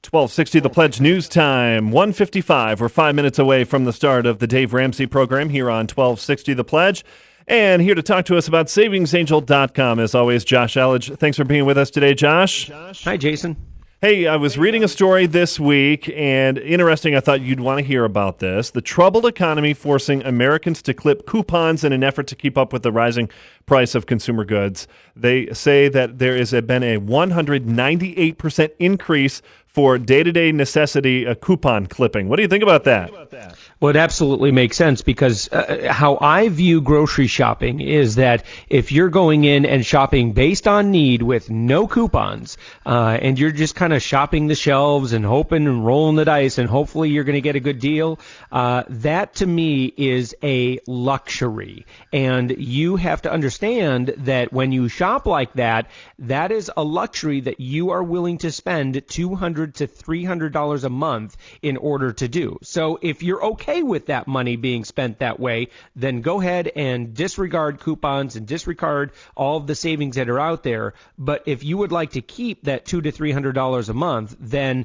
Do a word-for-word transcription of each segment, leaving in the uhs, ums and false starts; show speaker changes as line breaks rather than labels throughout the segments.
twelve sixty The Pledge News Time, one fifty-five. We're five minutes away from the start of the Dave Ramsey program here on twelve sixty The Pledge. And here to talk to us about savings angel dot com, as always, Josh Elledge. Thanks for being with us today, Josh.
Hi, Jason.
Hey, I was reading a story this week, and interesting, I thought you'd want to hear about this. The troubled economy forcing Americans to clip coupons in an effort to keep up with the rising price of consumer goods. They say that there has been a one hundred ninety-eight percent increase for day-to-day necessity uh, coupon clipping. What do you think about that?
Well, it absolutely makes sense because uh, how I view grocery shopping is that if you're going in and shopping based on need with no coupons, uh, and you're just kind of shopping the shelves and hoping and rolling the dice and hopefully you're going to get a good deal, uh, that to me is a luxury. And you have to understand that when you shop like that, that is a luxury that you are willing to spend two hundred to three hundred dollars a month in order to do. So if you're okay with that money being spent that way, then go ahead and disregard coupons and disregard all of the savings that are out there. But if you would like to keep that two to three hundred dollars a month, then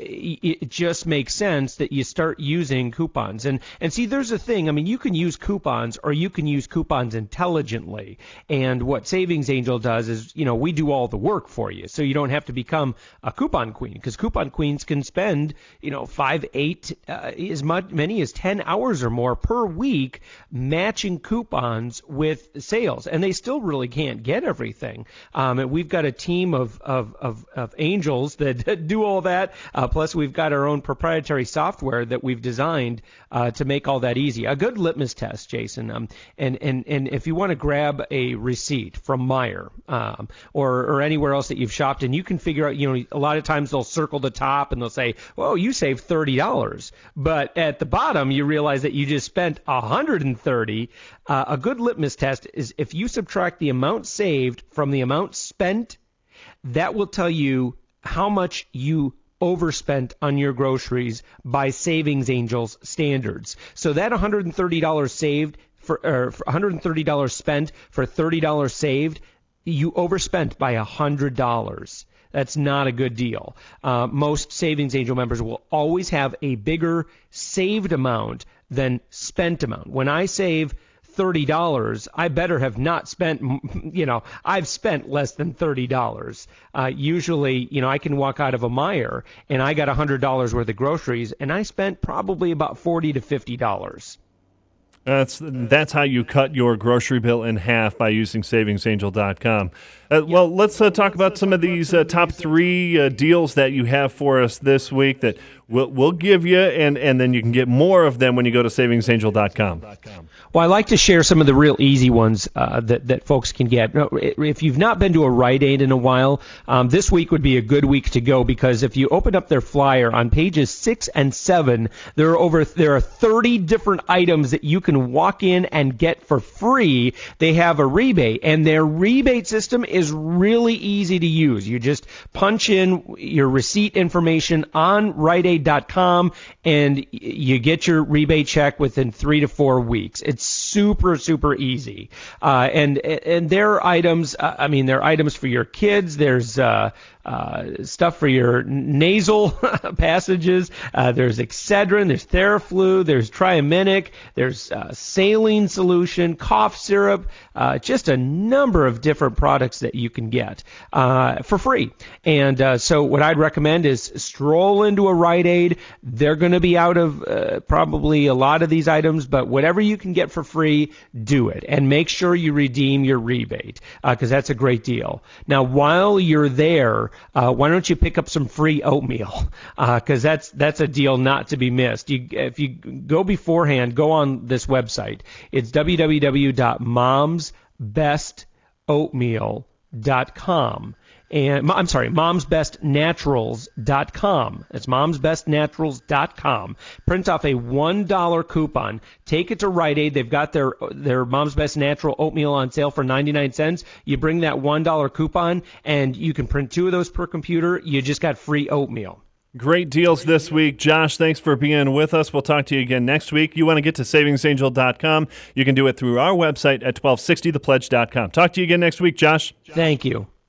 it just makes sense that you start using coupons. And and see, there's a thing. I mean, you can use coupons or you can use coupons intelligently. And what Savings Angel does is, you know, we do all the work for you, so you don't have to become a coupon queen, because coupon queens can spend, you know, five, eight, uh, as much, many as ten hours or more per week matching coupons with sales, and they still really can't get everything. Um, and we've got a team of of, of, of angels that do all that. Uh, plus, we've got our own proprietary software that we've designed uh, to make all that easy. A good litmus test, Jason. Um, and and and if you want to grab a receipt from Meijer um, or or anywhere else that you've shopped, and you can figure out, you know, a lot of times they'll circle the top and they'll say, "Well, you saved thirty dollars," but at the bottom you realize that you just spent one hundred thirty dollars. Uh, a good litmus test is if you subtract the amount saved from the amount spent, that will tell you how much you overspent on your groceries by Savings Angel's standards. So that one hundred thirty dollars saved for, or one hundred thirty dollars spent for thirty dollars saved, you overspent by one hundred dollars. That's not a good deal. Uh, most Savings Angel members will always have a bigger saved amount than spent amount. When I save thirty dollars, I better have not spent, you know, I've spent less than thirty dollars. Uh, usually, you know, I can walk out of a Meijer and I got one hundred dollars worth of groceries and I spent probably about forty to fifty dollars.
That's that's how you cut your grocery bill in half by using savings angel dot com. Uh, well, let's uh, talk about some of these uh, top three uh, deals that you have for us this week that we'll, we'll give you, and, and then you can get more of them when you go to savings angel dot com.
Well, I like to share some of the real easy ones uh, that, that folks can get. If you've not been to a Rite Aid in a while, um, this week would be a good week to go, because if you open up their flyer on pages six and seven, there are over there are thirty different items that you can walk in and get for free. They have a rebate, and their rebate system is really easy to use. You just punch in your receipt information on rite aid dot com, and you get your rebate check within three to four weeks. It's super, super easy. Uh, and and there are items, uh, I mean, there are items for your kids. There's uh, uh, stuff for your nasal passages. Uh, there's Excedrin, there's Theraflu, there's Triaminic, there's uh, saline solution, cough syrup, uh, just a number of different products that you can get uh, for free. And uh, so what I'd recommend is stroll into a Rite Aid. They're going to be out of uh, probably a lot of these items, but whatever you can get for free, do it. And make sure you redeem your rebate, because uh, that's a great deal. Now, while you're there, uh, why don't you pick up some free oatmeal? Because uh, that's that's a deal not to be missed. You, if you go beforehand, go on this website. It's w w w dot moms best oatmeal dot com. And I'm sorry, moms best naturals dot com. It's moms best naturals dot com. Print off a one dollar coupon. Take it to Rite Aid. They've got their their Mom's Best Natural oatmeal on sale for ninety-nine cents. You bring that one dollar coupon, and you can print two of those per computer. You just got free oatmeal.
Great deals this week. Josh, thanks for being with us. We'll talk to you again next week. You want to get to savings angel dot com, you can do it through our website at twelve sixty the pledge dot com. Talk to you again next week, Josh.
Thank you.